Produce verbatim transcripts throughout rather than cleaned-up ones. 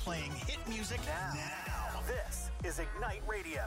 playing hit music now. Now, this is Ignite Radio.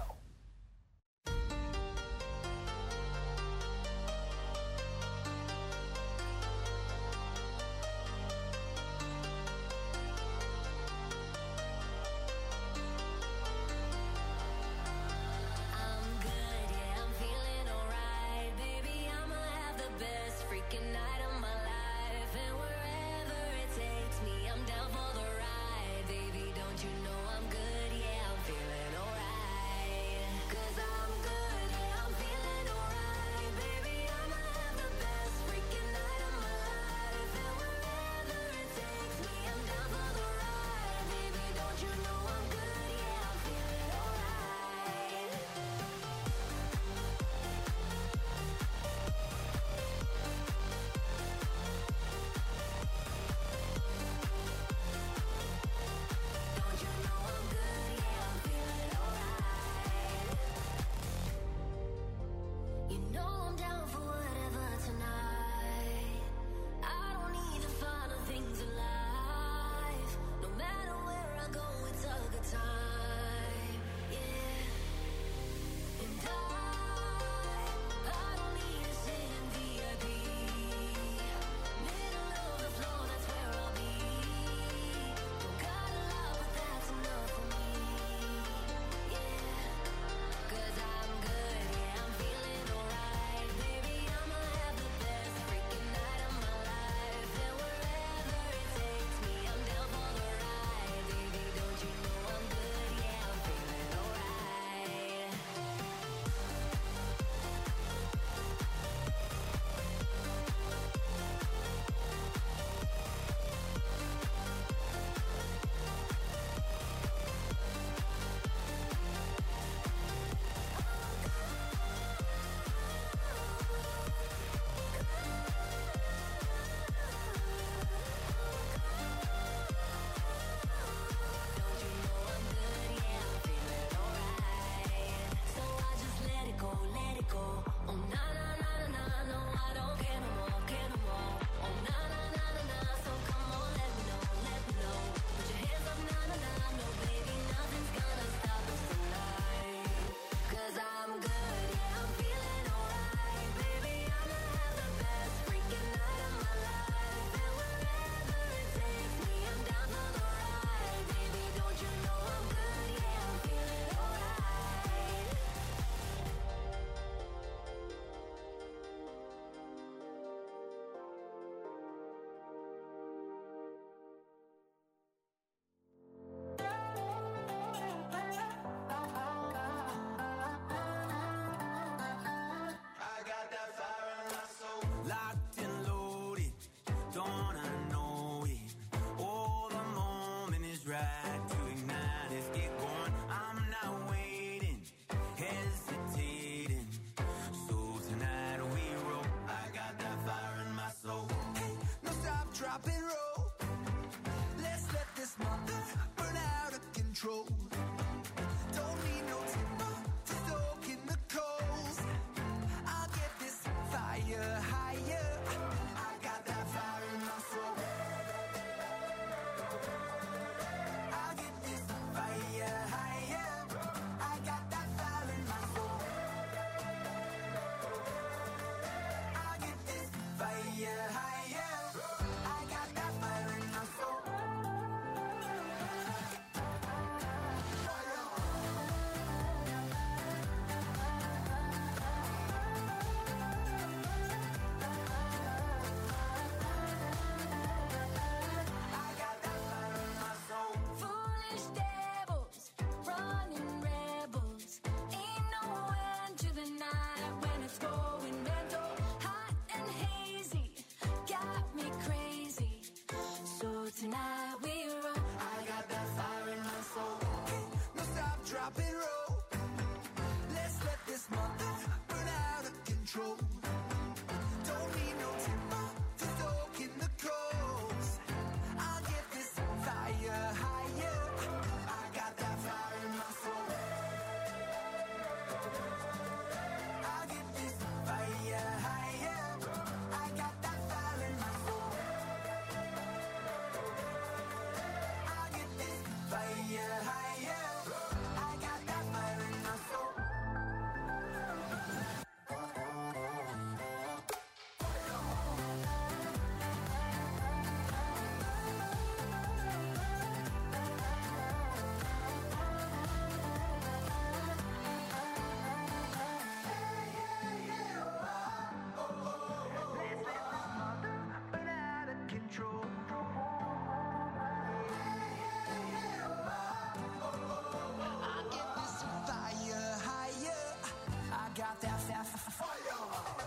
that fire.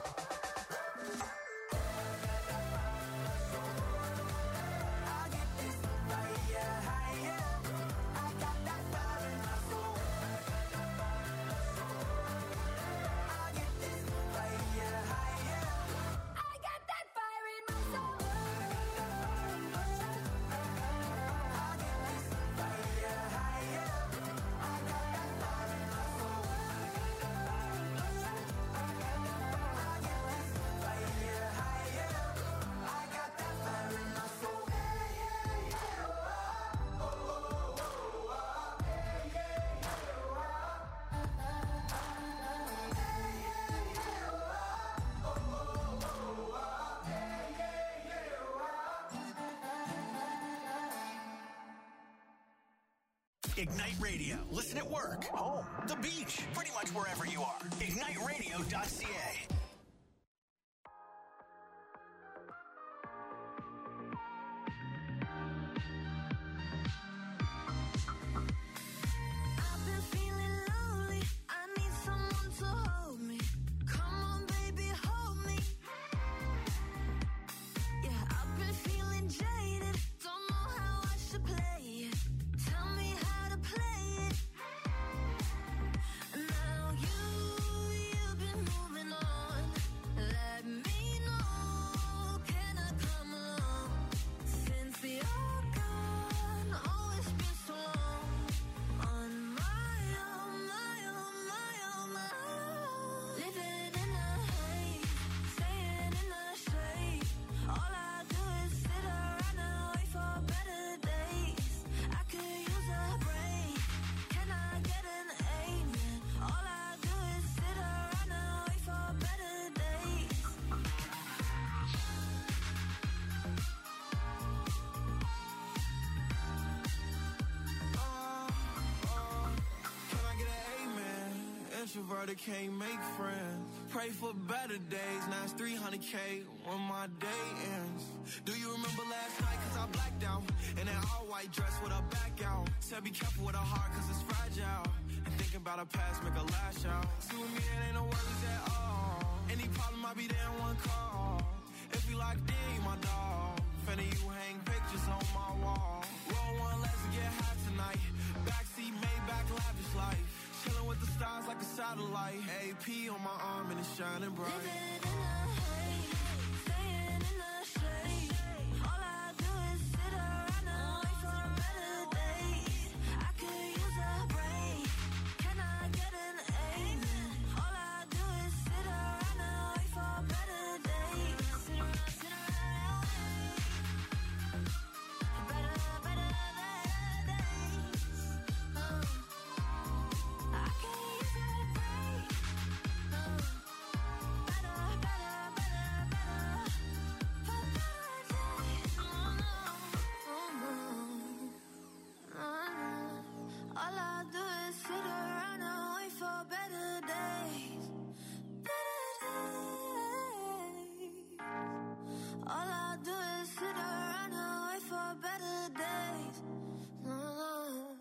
Ignite Radio. Listen at work, home, the beach, pretty much wherever you are. ignite radio dot c a. Introverted can't make friends. Pray for better days. Now it's three hundred K when my day ends. Do you remember last night? Cause I blacked out in that all white dress with a back out. Said be careful with a heart cause it's fragile. And thinking about a past make a lash out. See with me it ain't no worries at all. Any problem I'll be there in one call. If we locked in, you my dog. Finna you hang pictures on my wall. Roll one, let's get high tonight. Backseat, Maybach, lavish life. Chillin' with the stars like a satellite. A P on my arm and it's shining bright. Living in the haze, staying in the shade. All I do is sit around and wait for better days. I could use a break. Can I get an amen? All I do is sit around and wait for better days. Sit around, sit around and wait. Better, better, better days. Uh. I can use a break. No. Better, better, better, better. For better days. Oh no. Oh no. Oh no. All I do is sit around and wait for better days. Better days. All I do is sit around and wait for better days. No, no.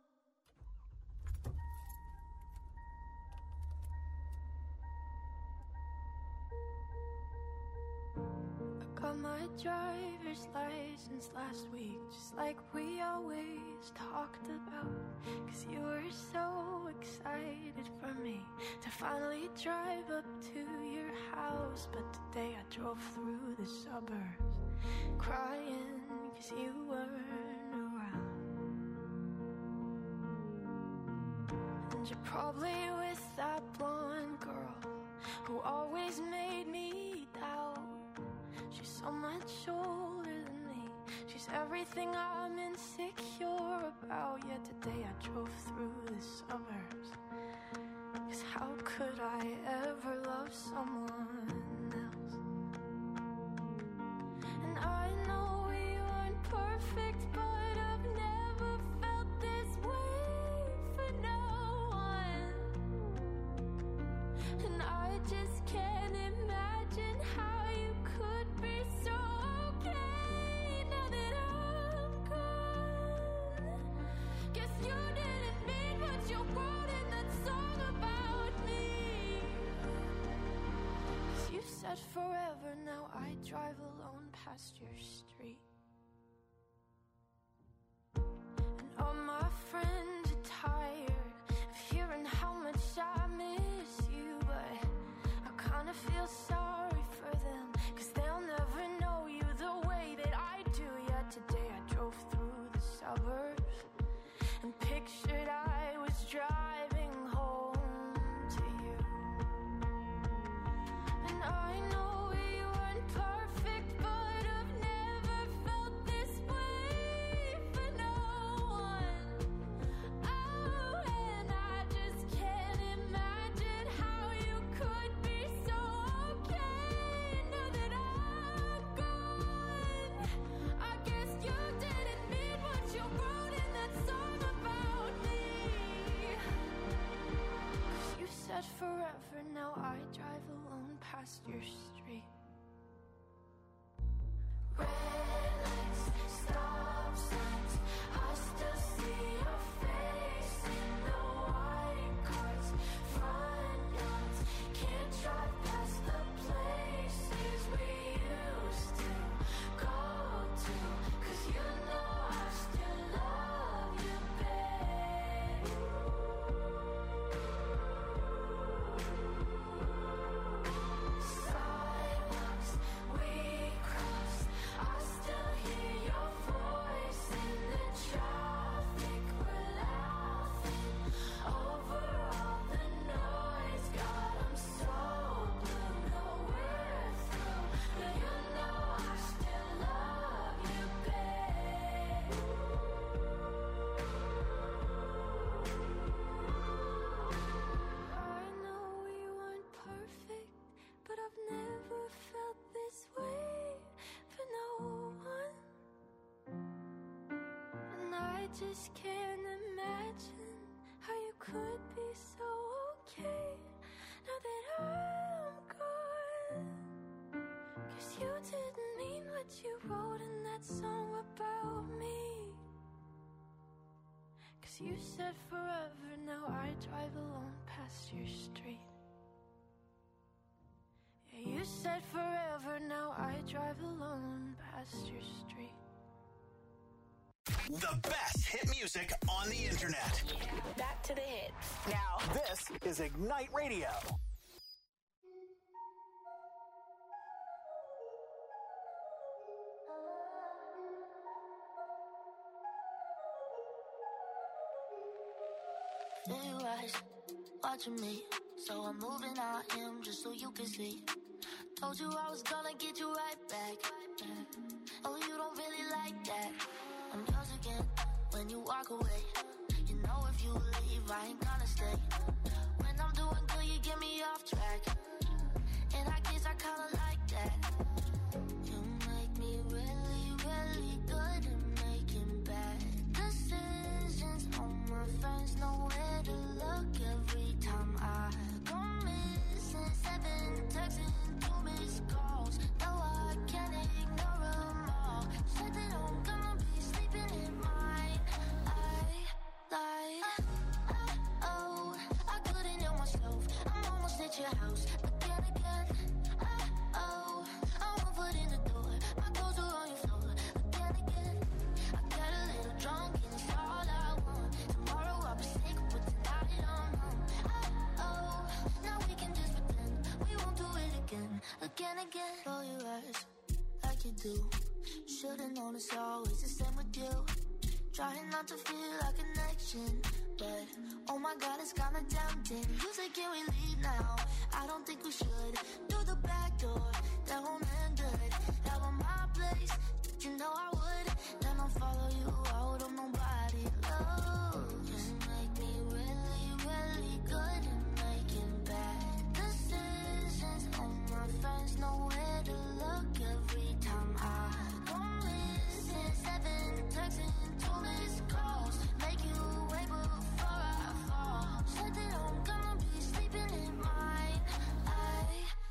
I got my driver's license last week, just like we always talked about. Cause you were so excited for me to finally drive up to your house. But today I drove through the suburbs crying cause you weren't around. And you're probably with that blonde girl who always made me doubt. She's so much older than me. She's everything I'm insecure about. Yet today I drove through the suburbs. Cause how could I ever love someone else? And I know we weren't perfect, but I've never felt this way for no one. And I just can't imagine how you could be so okay now that I'm gone. Guess you didn't mean what you wrote in that song about me. said forever, now I drive alone past your street. And all my friends are tired of hearing how much I miss you, but I kinda feel sorry for them, 'cause they'll never know you the way that I do. Yeah, today I drove through the suburbs and pictured I was driving home to you. And I know we weren't perfect, but I've never felt this way for no one. Oh, and I just can't imagine how you could be so okay now that I'm gone. I guess you didn't mean what you wrote in that song about me. 'Cause you said forever, now I drive alone past your street. Red lights, stop signs, I still see your face in the white cars, front yards. Can't drive past the places we used to go to, 'cause you know I still love you, babe. Sidewalks we crossed, I still hear your voice in the traffic. We're laughing over all the noise. God, I'm so blue, no we're through, but you know I still love you, babe. I know we weren't perfect, but I've never felt this way for no one. And I just can't imagine how you could be so okay now that I'm gone. 'Cause you didn't mean what you wrote in that song about me. 'Cause you said forever, now I drive alone past your street. Yeah, you said forever, now I drive alone past your street. The best hit music on the internet. Back to the hits. Now, this is Ignite Radio. There you rise, watching me. So I'm moving on him just so you can see. Told you I was gonna get you right back. Oh, you don't really like that. I'm yours again when you walk away. You know if you leave, I ain't gonna stay. When I'm doing good, you get me off track. And I guess I kinda like that. You make me really, really good at making bad decisions. All my friends know where to look every time I go missing. Seven texts and two missed calls. No, I can't ignore them all. Said that I'm gonna be sleeping in mine. I lied. Oh, I couldn't help myself. I'm almost at your house. But then again, oh, I won't put in the door. My clothes are on your floor. Again, again, I got a little drunk and it's all I want. Tomorrow I'll be sick, but tonight I don't know. Oh, now we can just pretend we won't do it again. Again, again. Roll your eyes like you do. Should've known it's always the same with you. Trying not to feel a connection, but oh my God, it's kinda tempting. You say, can we leave now? I don't think we should. Through the back door, that won't end good. Out on my place, you know I would. Then I'll follow you out on nobody. Oh, you make me really, really good at making bad decisions. All my friends know where to look every time I go missing. Seven texts and two missed calls. Make you wait before I fall. Said that I'm gonna be sleeping in mine. I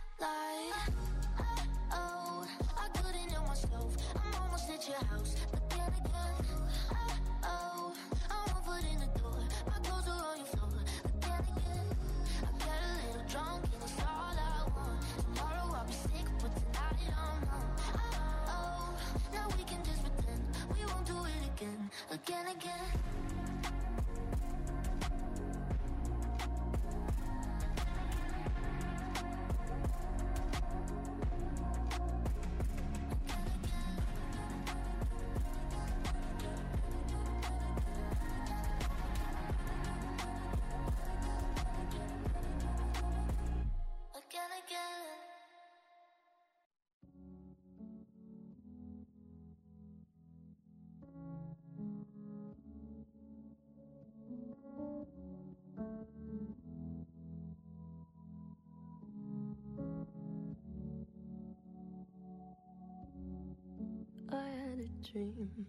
dream.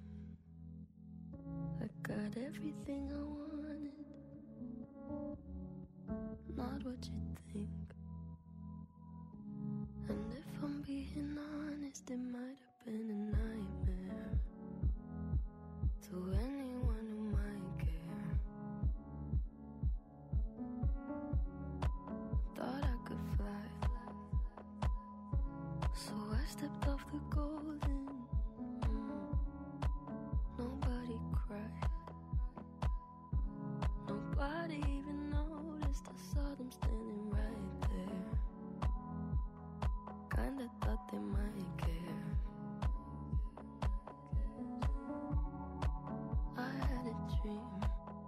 I got everything I wanted, not what you think. And if I'm being honest, it might have been a nightmare to anyone who might care. Thought I could fly, so I stepped off the golden. Mm. Nobody cried, nobody even noticed. I saw them standing right there. Kinda thought they might care. I had a dream,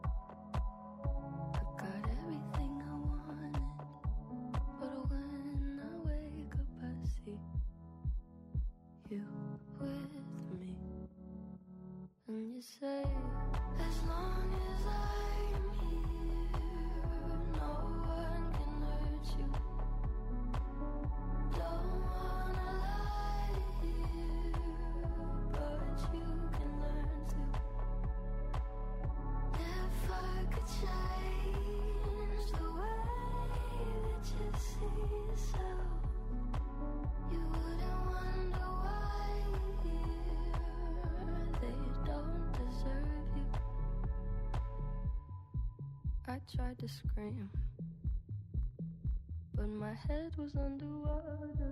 I got everything I wanted, but when I wake up I see you with me. And you say, as long as I'm here, no one can hurt you. Don't wanna lie here, but you can learn to. If I could change the way that you see yourself, you wouldn't wonder why here they don't deserve you. I tried to scream, but my head was underwater.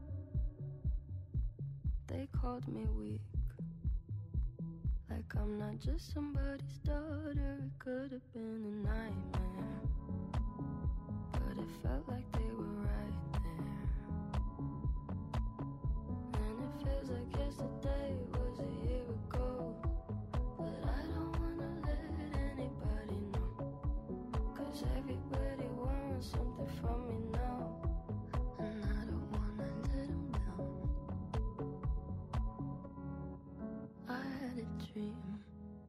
They called me weak, like I'm not just somebody's daughter. It could have been a nightmare, but it felt like they were right there. And it feels like yesterday was a year ago, but I don't wanna let anybody know, 'cause everybody wants something from me now, and I don't wanna let them down. I had a dream,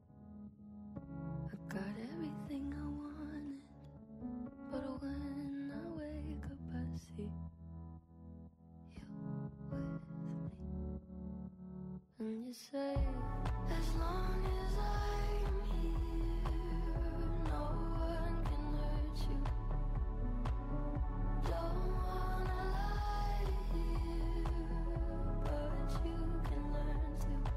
I got everything I wanted, but when I wake up I see you with me. And you say, as long as I'm here, no one can hurt you. Don't wanna lie here, but you can learn to.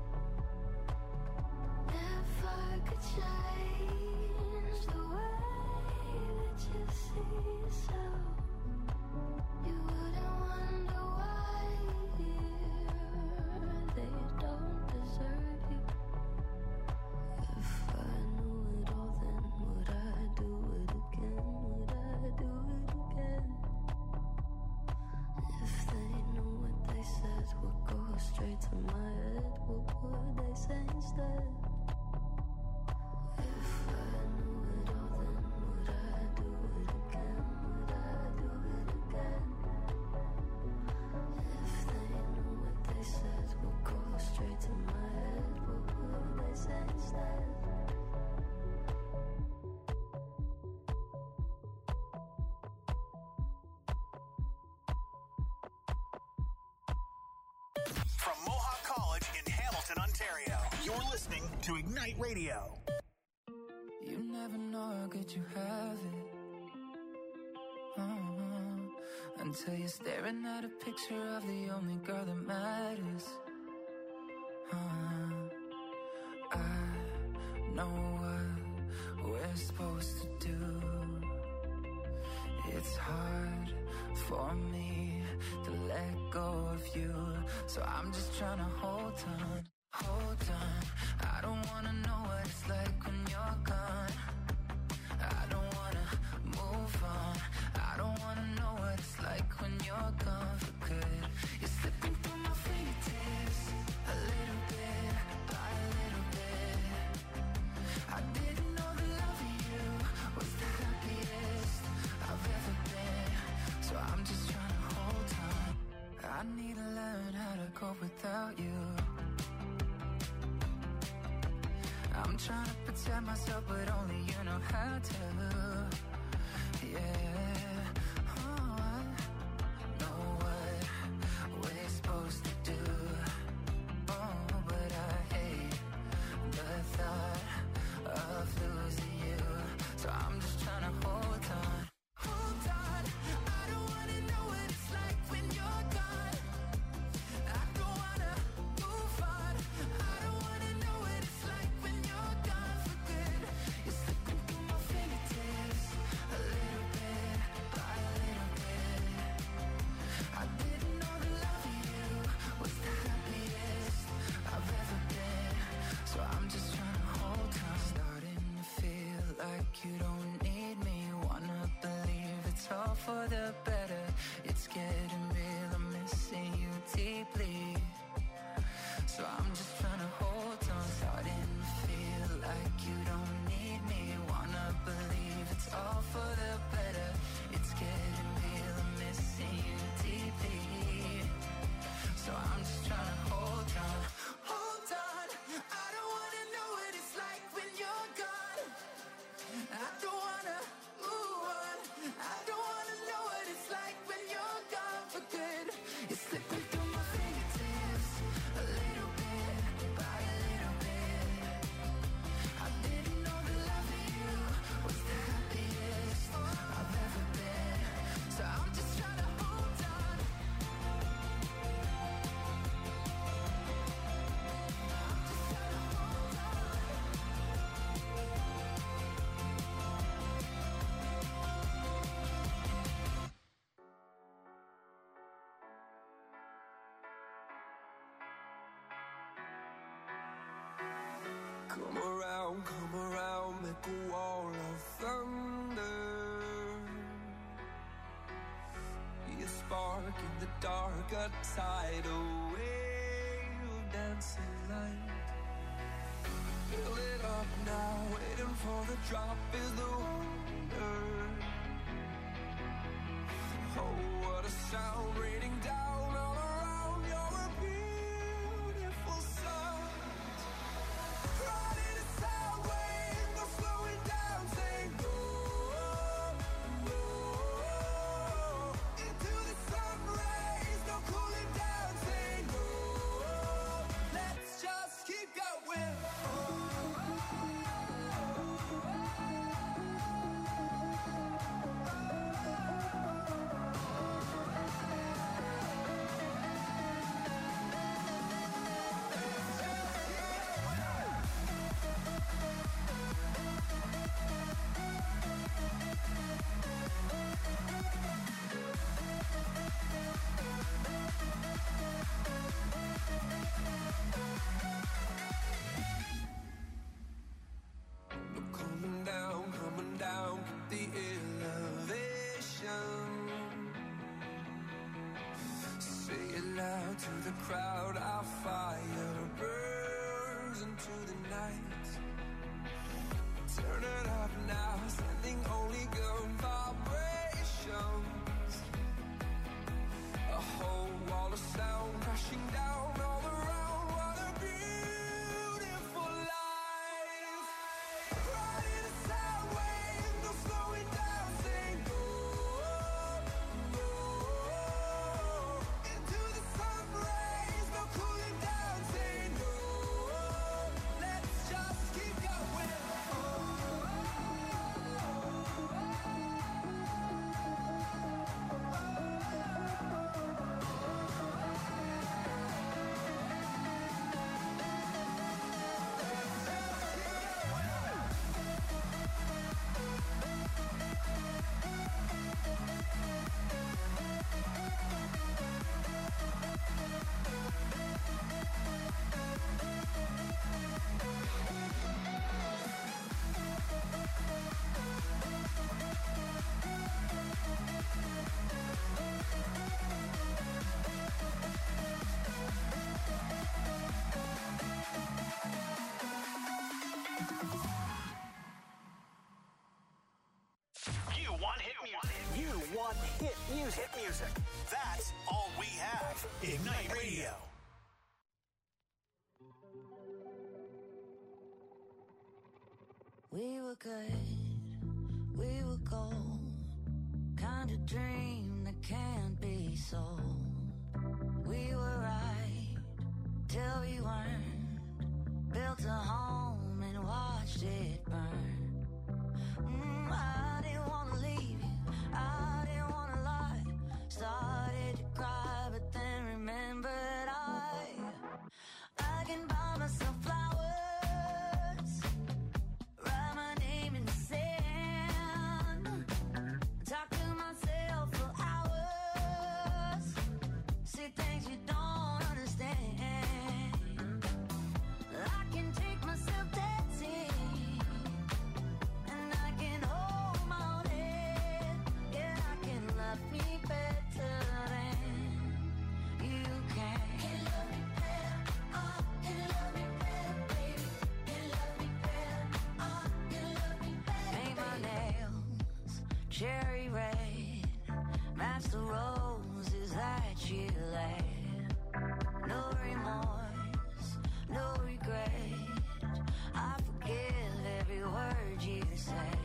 If I could change the way that you see yourself, you wouldn't wonder why here they don't deserve you. If I knew it all, then would I do it again? Would I do it again? If they knew what they said would go straight to my head, what would they say instead? If I knew it all, then would I do it again? Would I do it again? If they knew what they said would go straight to my head, what would they say instead? From Mohawk College in Hamilton, Ontario, you're listening to Ignite Radio. You never know how good you have it, uh-huh. Until you're staring at a picture of the only girl that matters, uh-huh. I know what we're supposed to do. It's hard for me to let go of you, so I'm just trying to hold on, hold on. I don't wanna know what it's like when you're gone. I don't wanna move on. I don't wanna know what it's like when you're gone for good. You're slipping through my fingertips, a little bit by a little bit. I didn't know the love of you was the happiest I've ever been, so I'm just trying to hold on. I need to learn how to cope without you. I'm trying to protect myself, but only you know how to. Yeah, oh, I know what we're supposed to do. Oh, but I hate You slip right through my fingertips, a little bit, by a little bit. I didn't know that loving you was the happiest I've ever been. So I'm just trying to hold on. I'm just trying to hold on. Come around, come around, make a wall of thunder. Be a spark in the dark, a tidal wave of dancing light. Fill it up now, waiting for the drop is the wonder. Oh, what a sound raining down all around. You're a beautiful sight. Riding a sound wave, no slowing down, saying go, go. Into the sun rays, no cooling down, saying go. Let's just keep going. Coming down, coming down, keep the elevation. Say it loud to the crowd, our fire burns into the night. Turn it up now, sending only good vibrations. A whole wall of sound crashing down all around. What a beautiful life. Riding a sound wave, no slowing down, saying go, go. Into the sun rays, no cooling down, saying go. Let's just keep going. You want hit music. You want hit music. Hit music. That's all we have. Ignite Radio. We were good, we were gold. Kind of dream that can't be sold. We were right till we weren't. Built a home and watched it burn. Mm, I didn't want to leave you, I didn't want to lie. Started to cry, but then remembered I I can buy myself flowers, write my name in the sand, talk to myself for hours, see things you don't understand. I can take myself dancing, and I can hold my own head. Yeah, I can love me better than you can. Can love me better, oh, can love me better, baby. Can love me better, oh, can love me better. Paint my nails cherry red, match the roses that you laid. No remorse, no regret. I forgive every word you say.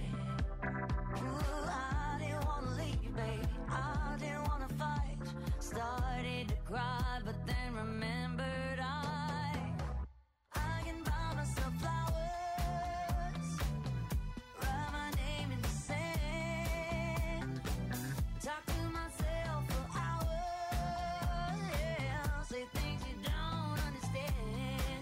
Ooh, I didn't wanna leave you, baby. I didn't wanna fight. Started to cried, but then remembered I, I can buy myself flowers, write my name in the sand, talk to myself for hours, yeah, say things you don't understand.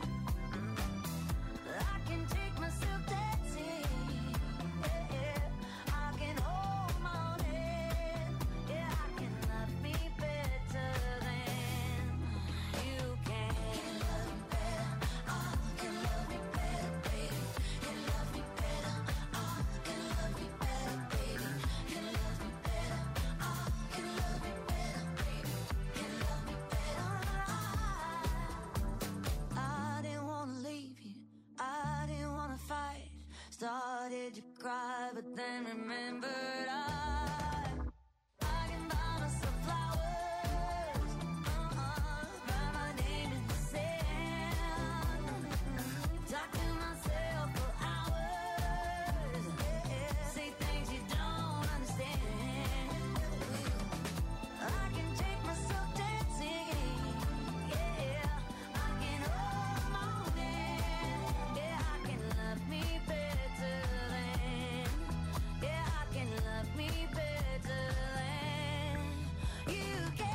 I can take myself dancing, yeah, yeah. I can hold my own hand, yeah, I can love me better than you can. Can love me better, oh, can love me better, baby. Can love me better, oh, can love me better, baby. Can love me better, oh, can love me better, baby. Can love me better, oh. I didn't wanna leave you, I didn't wanna fight. Started to cry, but then remembered I, I can buy myself flowers, uh-uh, write my name in the sand, talk to myself for hours, yeah, say things you don't understand. I can take myself dancing, yeah, I can hold my own hand, yeah, I can love me better than, yeah, I can love me better than you can.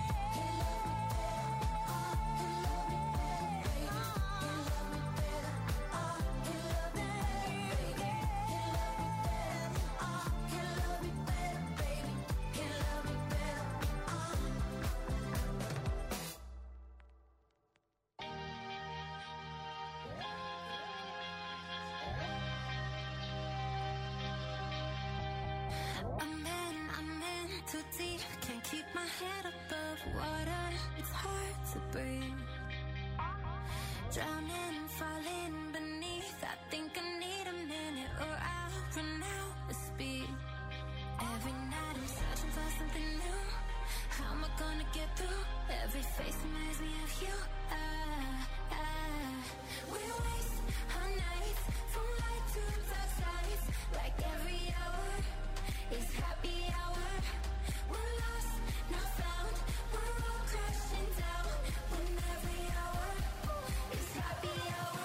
I'm in, I'm in too deep, can't keep my head above water, it's hard to breathe. Drowning, falling beneath, I think I need a minute or I'll run out of speed. Every night I'm searching for something new, how am I gonna get through? Every face reminds me of you. Ah, ah. We waste our nights from light to dark sides, like every hour is happy hour. We're lost, now found, we're all crashing down when every hour is happy hour.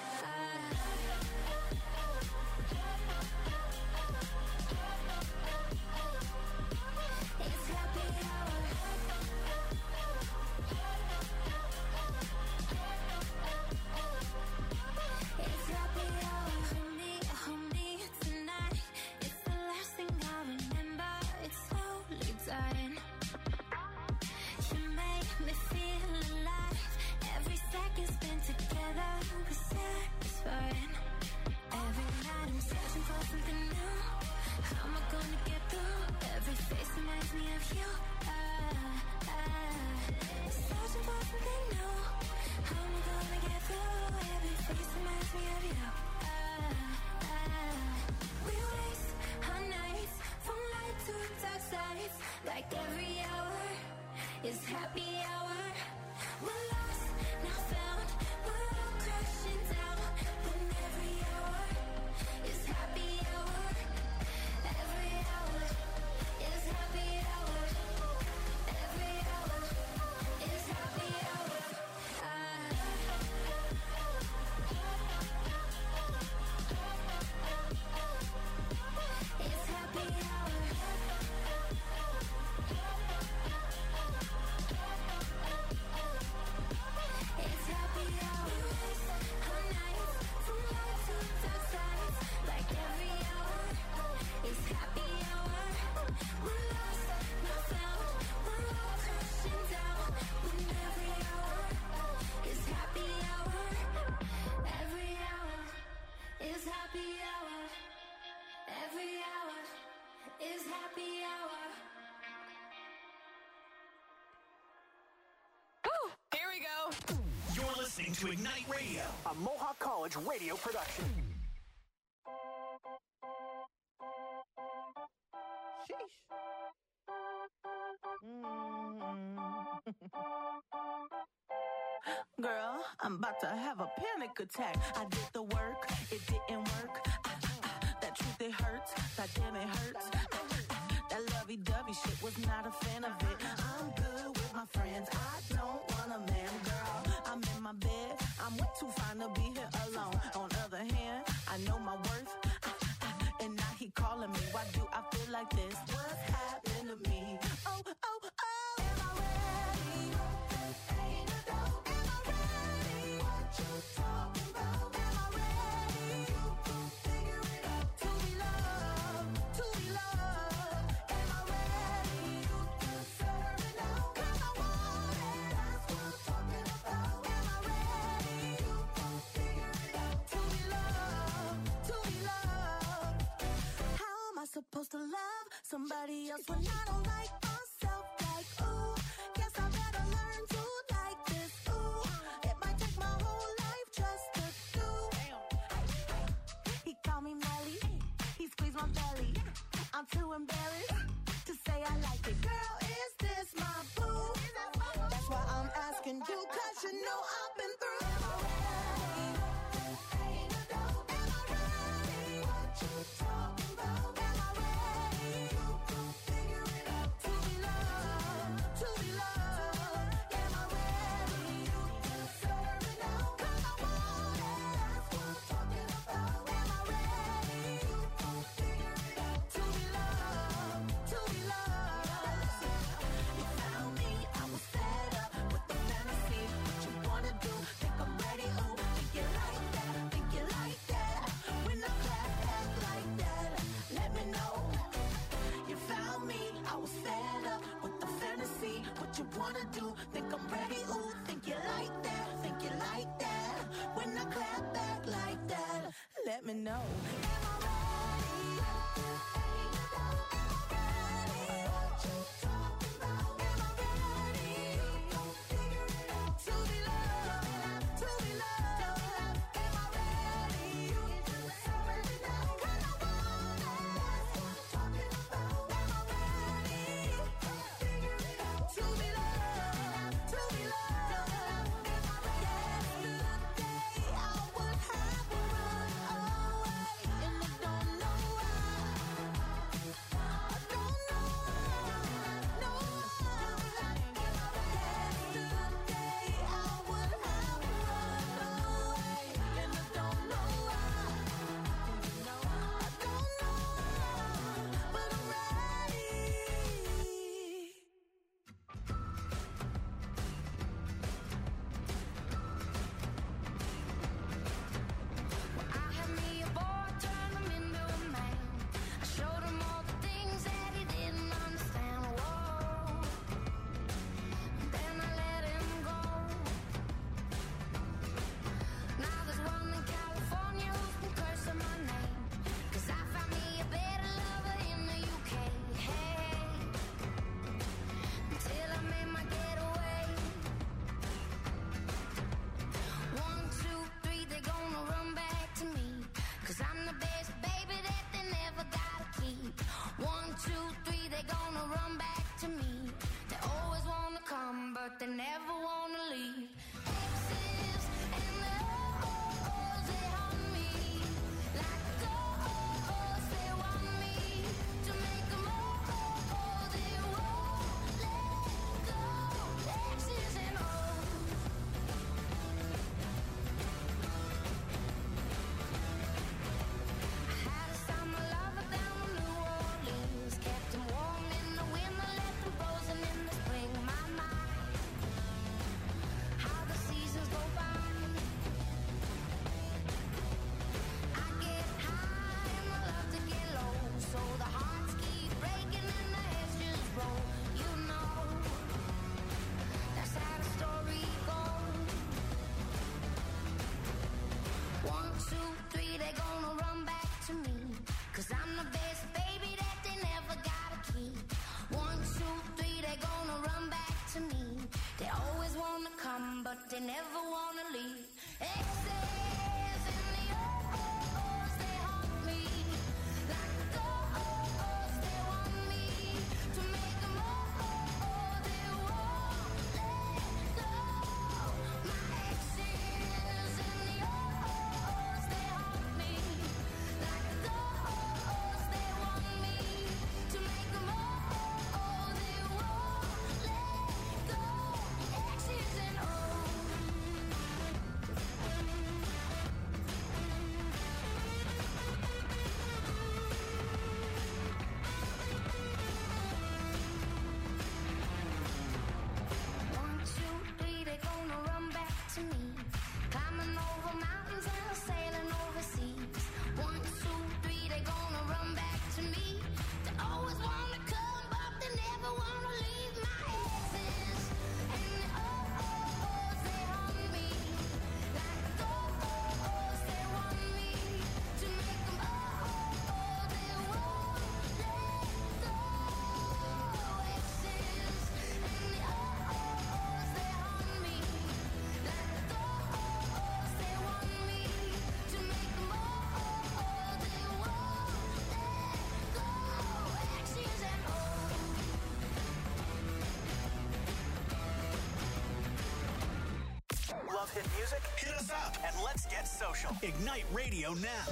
It's happy hour. It's happy hour. Hold me, hold me tonight. It's the last thing I remember. It's slowly dying. You make me feel alive. Every second spent together was satisfying. Every night I'm searching for something new. How am I gonna get through? Every face reminds me of you. Ah, ah. Searching for something new. How am I gonna get through? Every face reminds me of you. Ah, ah. We waste our nights from light to dark sides, like every hour is happy hour. We're lost, now found, we're all crashing down when every hour is happy hour. Every hour is happy hour. Every hour is happy hour. Ah. It's happy hour. It's happy hour. Our nights from light to dark sides, like every hour is happy hour. We're lost, now found, we're all crashing down when every hour is happy hour. Every hour is happy hour. Every hour is happy hour. Here we go. You're listening to Ignite Radio, A Mohawk College radio production. Sheesh. Girl, I'm about to have a panic attack. I did the work, it didn't work. Ah, ah, that truth, it hurts. That damn, it hurts. Ah, ah, that lovey-dovey shit, was not a fan of it. I'm good with my friends. I don't somebody else when I don't like myself. Like, ooh, guess I better learn to like this. Ooh, it might take my whole life just to do. He called me Melly, he squeezed my belly. I'm too embarrassed to say I like it. Girl, is this my boo? That's why I'm asking you, cause you know I've been through. Wanna do, think I'm ready, ooh, think you like that, think you like that, when I clap back like that, let me know. Am I ready? Am I ready? What you talking about? Am I ready? Don't figure it out. To be loved, to be loved. Am I ready? You deserve it now. Cause I want it. That's what I'm talking about. Am I ready? Don't figure it out. To be loved. They never wanna leave. Exes and the O's, they haunt me. Like ghosts, they want me to make them all. They won't let go. Exes and O's. I had a summer lover down in New Orleans. Kept him warm in the winter, left him frozen in the spring. My mind. How the seasons go by. I get high and I love to get low. So the hearts keep breaking and the heads just roll. You know, that's how the story goes. One, two, three, they gonna run back to me. Cause I'm the best baby that they never gotta keep. One, two, three, they gonna run back to me. They always wanna come, but they never wanna leave. Exes and the O's, they haunt me. Like ghosts, they want me to make them all. They won't let go. My exes and the O's, they haunt me. Like ghosts, they want me to make them all. They won't let go. Exes and O's. hit music? Hit us up and let's get social. Ignite Radio now.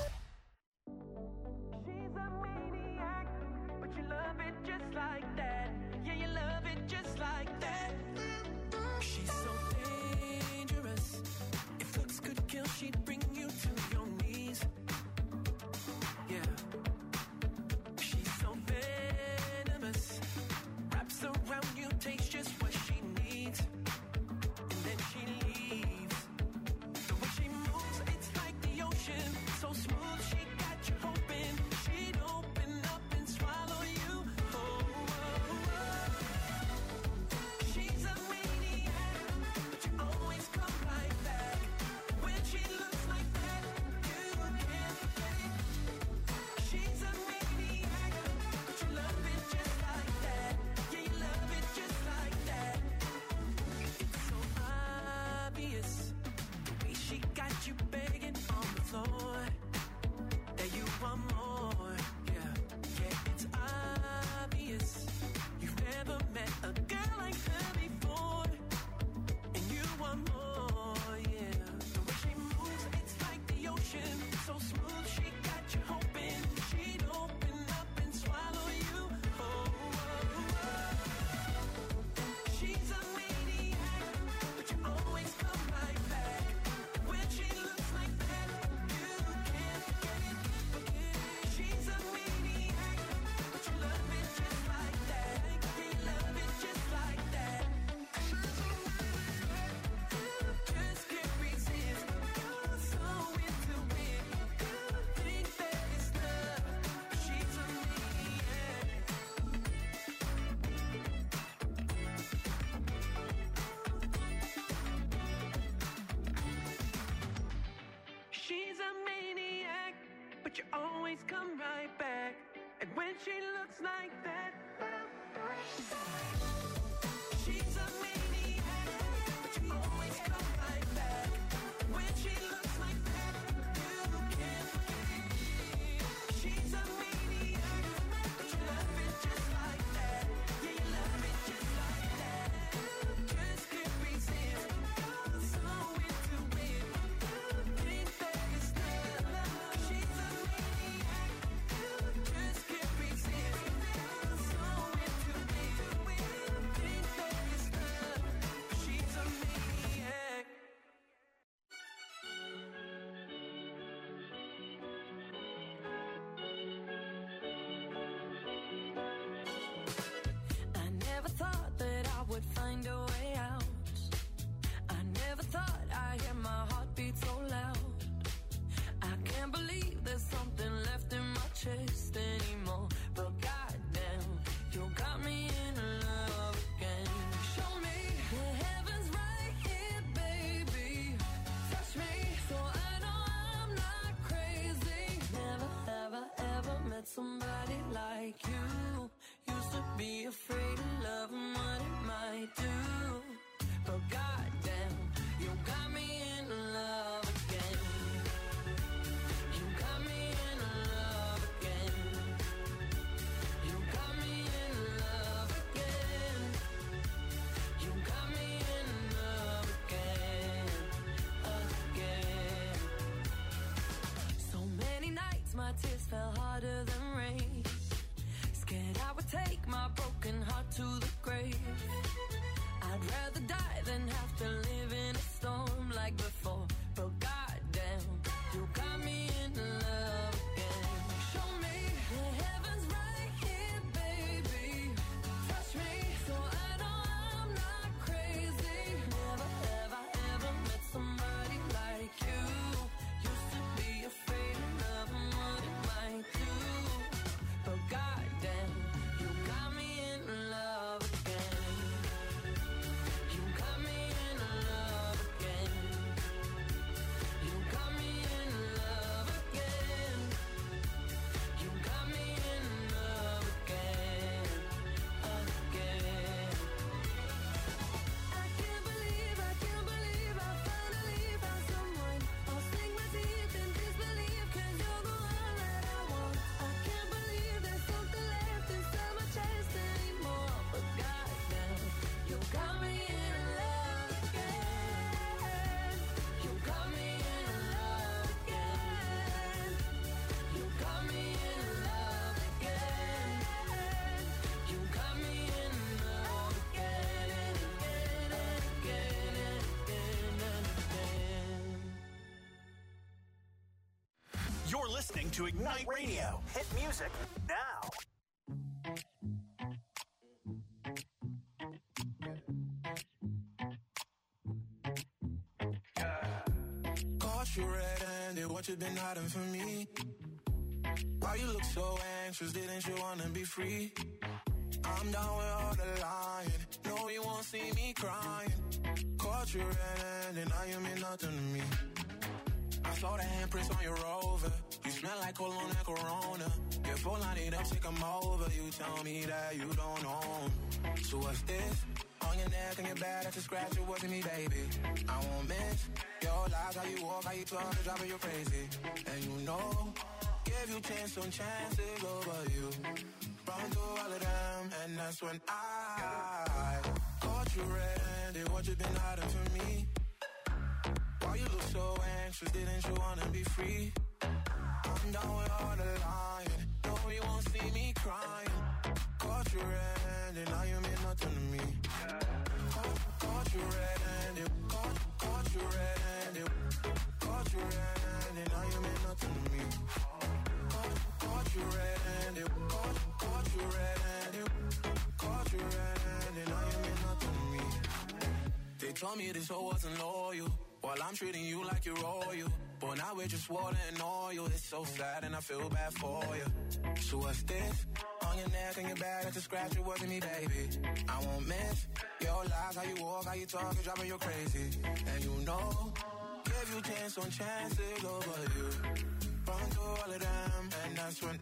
She's a maniac, but you love it just like that. Yeah, you love it just like that. She's so dangerous. If looks could kill, she'd bring you to your knees. Yeah. She's so venomous. Wraps around you, takes just what she needs. And then she leaves. The way she moves, it's like the ocean. So smooth, she got you hoping she'd open up and swallow you. Oh, oh, oh. She's a maniac, but you always come right back. When she looks like that, you can't forget it. She's a maniac, but you love it just like that. Yeah, you love it just like that. It's so obvious, the way she got you begging on the floor, that you want more. Yeah, yeah, it's obvious. You've never met a girl like her before, and you want more. Yeah, the way she moves, it's like the ocean. So smooth, she got you hoping she'd open up and swallow you. Oh, oh, oh. She's a maniac, but you always come right back. When she looks like that, you can't forget it, forget it. She's a maniac, but you love it just like that. Yeah, you love it just like that. She's a maniac, you just can't resist. You're so into it. You think that it's love, but she's a maniac. She's a maniac, but you always come right back. And when she looks like that, she's a maniac, but you always come right back. When she looks like that, you can't forget it. She's a maniac, but you love it just like that. Yeah, you love it just like that. Just can't resist. You're so into it. You think that it's love. She's a maniac. You just can't resist. You're so into it. You think that it's love. listening to Ignite Radio. Hit music now. Caught you red-handed, what you been hiding from me? Why you look so anxious, didn't you wanna be free? I'm down with all the lying, no you won't see me crying. Caught you red-handed, now you mean nothing to me. I saw the handprints on your Rover, you smell like cologne and Corona. Your phone line it up, take 'em over, you tell me that you don't own. So what's this? On your neck and your back, that's a scratch, it wasn't me, baby. I won't miss your lies, how you walk, how you talk, it's driving you crazy. And you know, give you chance on chances over you. Run through all of them, and that's when I caught you red-handed, what you been hiding from me? Why you look so anxious, didn't you wanna be free? I'm down with all the lying, no you won't see me crying. Caught you red-handed, now you mean nothing to me. Caught, caught you red-handed, caught, caught you red-handed, caught you red-handed, now you mean nothing to me. Caught, caught you red-handed, caught, caught you red-handed, caught you red-handed, now you mean nothing to me. They told me this hoe wasn't loyal, while I'm treating you like you're royal. But now we're just water and oil. It's so sad and I feel bad for you. So what's this? On your neck and your back, that's a scratch, it wasn't me, baby. I won't miss your lies, how you walk, how you talk, it's driving you crazy. And you know, give you chance on chances over you. Run through all of them, and that's when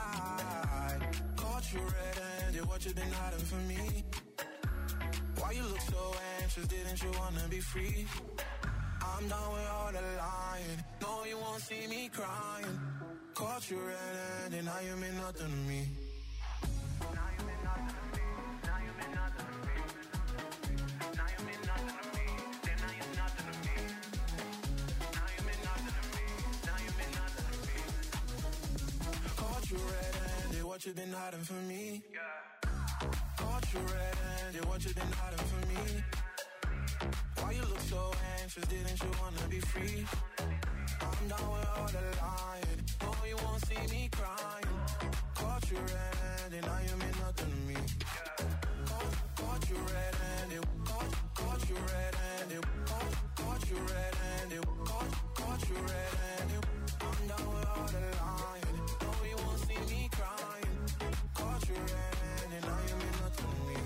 I caught you red-handed, what you been hiding from me? Why you look so anxious, didn't you wanna be free? I'm done with all the lying, no you won't see me crying. Caught you red-handed, now you mean nothing to me. Now you mean nothing to me, now you mean nothing to me. Now you mean nothing to me, then now you're nothing to me. Now you mean nothing to me, now you mean nothing to me. Caught you red-handed, what you been hiding from me? Caught you red-handed, what you been hiding from me? Why you look so anxious, didn't you wanna be free? I'm down with all the lying, no you won't see me crying. Caught you red-handed, now you mean nothing to me. Caught, caught you red-handed, caught, caught you red-handed, caught, caught you red-handed, caught, caught you red-handed. I'm down with all the lying, no you won't see me crying. Caught you red-handed, now you mean nothing to me.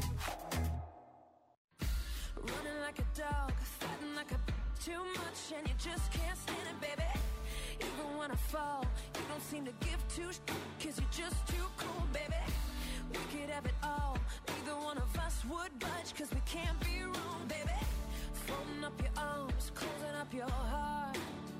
Running like a dog, fighting like a too much, and you just can't stand it, baby. Even when I fall, you don't seem to give two sh- cause you're just too cool, baby. We could have it all, neither one of us would budge, cause we can't be wrong, baby. Folding up your arms, closing up your heart.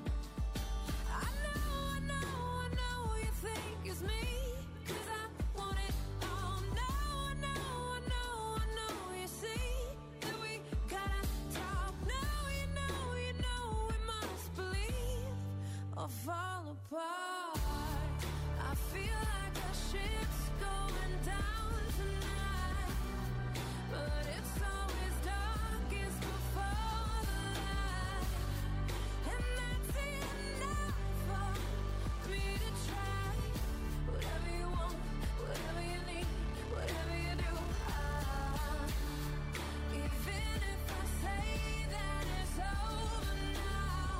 I know, I know, I know you think it's me, cause I want it all. No, I know, I know, I know you see that we gotta talk. No, you know, you know we must believe or fall apart. I feel like a ship's going down tonight, but it's always darkest before the light, and that's enough for me to try. Whatever you want, whatever you need, whatever you do, I, even if I say that it's over now,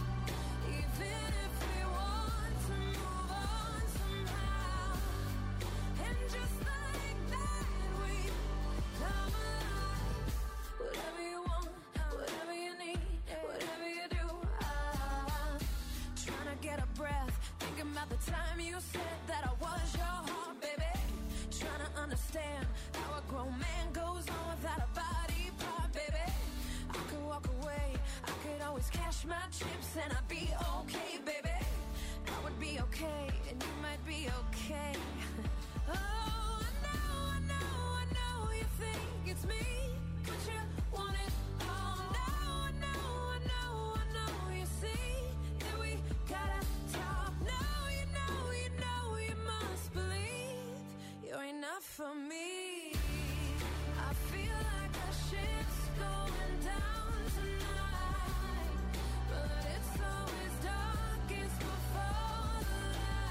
even if we want to move on somehow, and just like that we come alive. Whatever you want, whatever you need, whatever you do, I'm trying to get a breath, thinking about the time you said that I was your heart, baby. Trying to understand how a grown man goes on without a body part, baby. I could walk away, I could always cash my chips and I'd be okay, baby. I would be okay, and you might be okay. Oh, I know, I know, I know you think it's me, but you want it all. No, I know, I know, I know you see that we gotta talk. No, you know, you know you must believe you're enough for me. I feel like a ship's going down tonight, but it's always darkest before the light.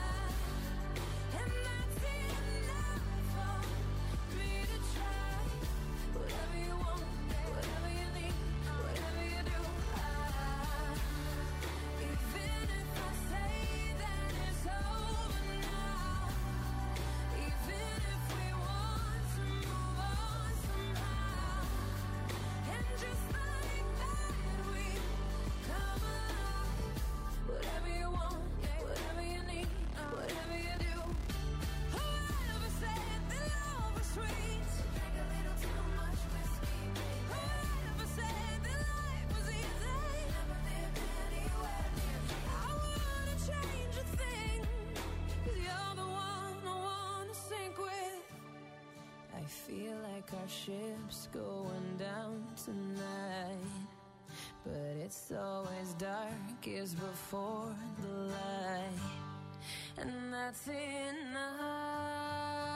chips going down tonight. But it's always darkest before the light, and that's enough.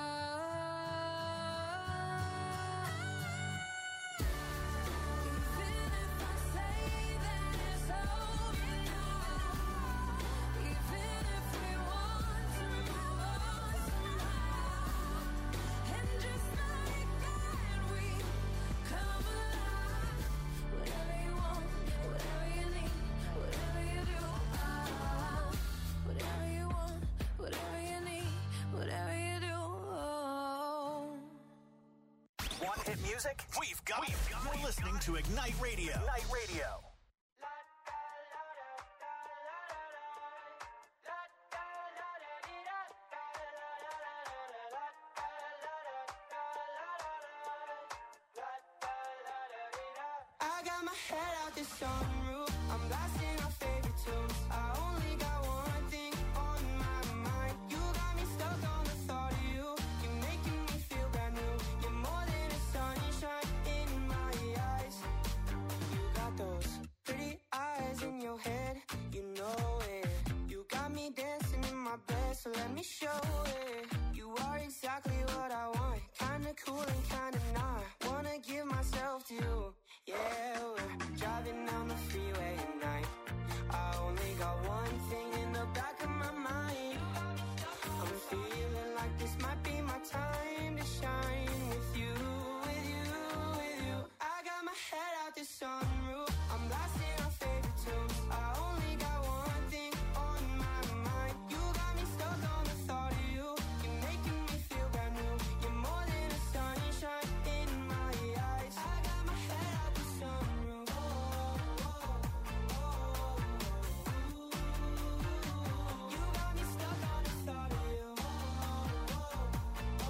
Hit music? We've got, We've got You're listening to Ignite Radio. Ignite Radio. I got my head out the sunroof. I'm blasting our favorite tunes. I only got one thing on my mind. You got me stuck on the thought of you. You're making me feel brand new. You're more than a sunshine in my eyes. You got those pretty eyes in your head. You know it. You got me dancing in my bed, so let me show it. You are exactly what I want. Kinda cool and kinda not. Wanna give myself to you. Yeah, we're driving down the freeway at night. I only got one thing in the back of my mind. I'm feeling like this might be my time to shine with you, with you, with you. I got my head out the sunroof. I'm blasting our favorite tunes. I only got one thing on my mind. You got me stuck on the thought of you. You're making me feel brand new. You're more than a sunshine in my eyes. I got my head out the sunroof. Oh, oh, oh, oh. You got me stuck on the thought of you. Oh, oh,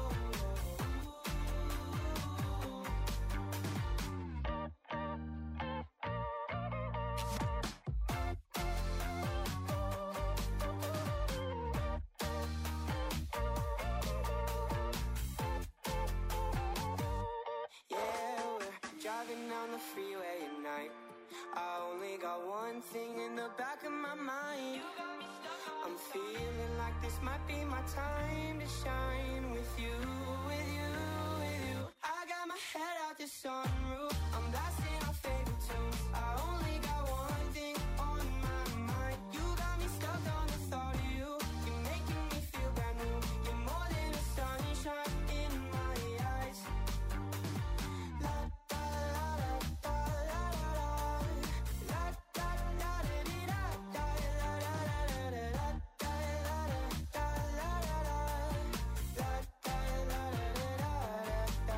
yeah, we're driving down the freeway at night. I only got one thing in the back of my mind. I'm feeling like this might be my time to shine with you, with you, with you. I got my head out the sunroof. I'm blasting our favorite tunes. I only got one thing on my mind. You got me stuck on the thought of you. You're making me feel brand new. You're more than a sunshine in my eyes. La da la da da la da la da da da dee da da la da da da da da la da la da la da da la da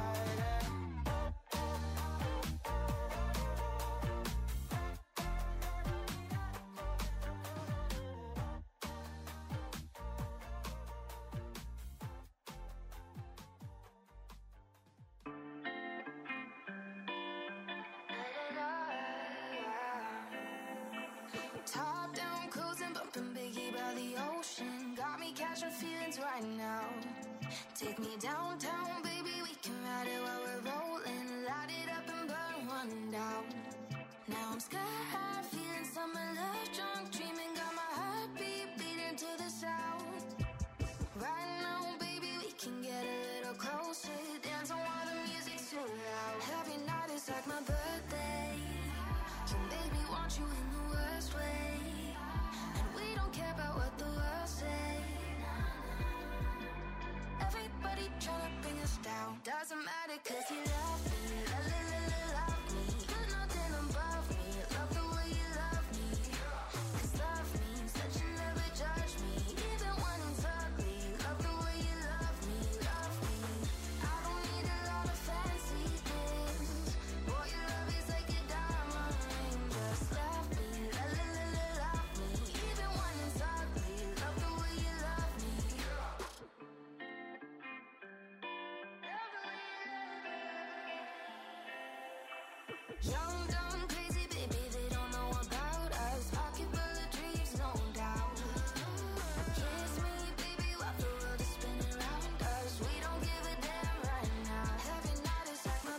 Top down, cruising, bumping Biggie by the ocean. Got me catching feelings right now. Take me downtown, baby, we can ride it while we're rolling. Light it up and burn one down. Now I'm sky high, feeling summer love, drunk, dreaming, got my heartbeat beating to the sound. Right now, baby, we can get a little closer. Dance on while the music's too loud. Every night is like my birthday. So baby, want you in the worst way. And we don't care about what the world say. Everybody tryna bring us down. Doesn't matter cause you love me. La la la la love me. You're nothing above me. Love the way you love me. Cause love means that you never judge me. Even when it's ugly. Love the way you love me. Love me. I don't need a lot of fancy things. Boy, your love is like a diamond ring. Just love me. La la la la love me. Even when it's ugly. Love the way you love me. Young, dumb, crazy, baby, they don't know about us. Pocket full of dreams, no doubt. Kiss me, baby, while the world is spinning around us. We don't give a damn right now. Every night is like my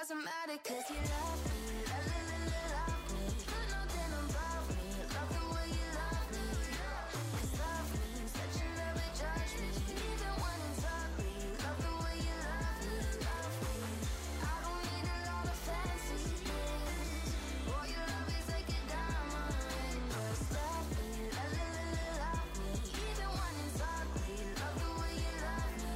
doesn't matter, cause you love me, love, love, love, love me. Put nothing above me, love the way you love me. Cause love means that you never judge me, even when it's ugly. Love the way you love me, love me. I don't need a lot of fancy things. All your love is like a diamond ring. Just love me, love, love, love, love me. Even when it's ugly, love the way you love me.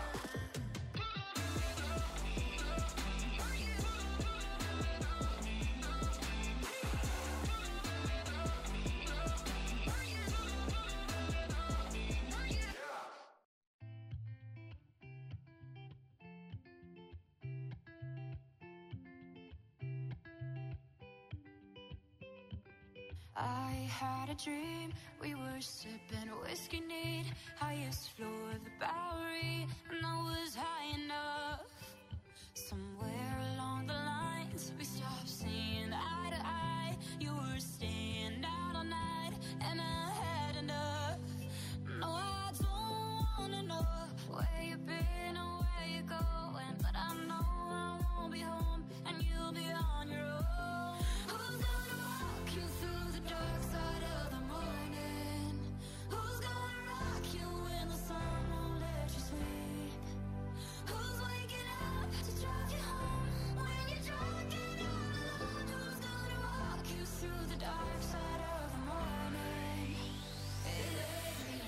I had a dream, we were sipping whiskey neat, highest floor of the Bowery, and I was high enough. Somewhere along the lines, we stopped seeing eye to eye. You were staying out all night, and I had enough. No, I don't wanna know where you've been or where you're going, but I know I won't be home, and you'll be on your own. Who's gonna walk you through the dark side of the morning? Who's gonna rock you when the sun won't let you sleep? Who's waking up to drive you home when you're drunk and all alone? Who's gonna walk you through the dark side of the morning? It ain't me.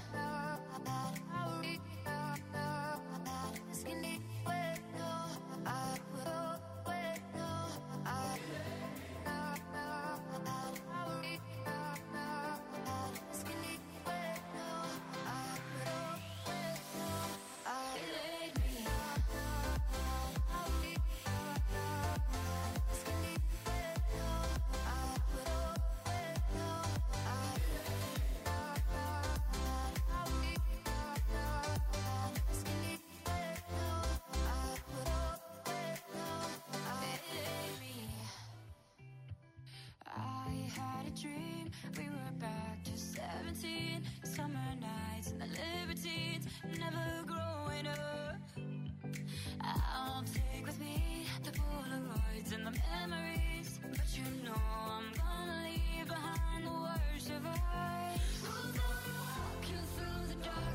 Skinny, wait, no, I will, wait, no, I Skinny, wait, no, I will, wait, no, I It ain't me. Skinny, wait, no, I will, wait, no, I Skinny, wait, no, I will, wait, no, I It ain't me. I had a dream, we were back to seventeen. Summer nights and the libertines, never growing up. I'll take with me the Polaroids and the memories, but you know I'm gonna leave behind the worst of us. Who's gonna walk you through the dark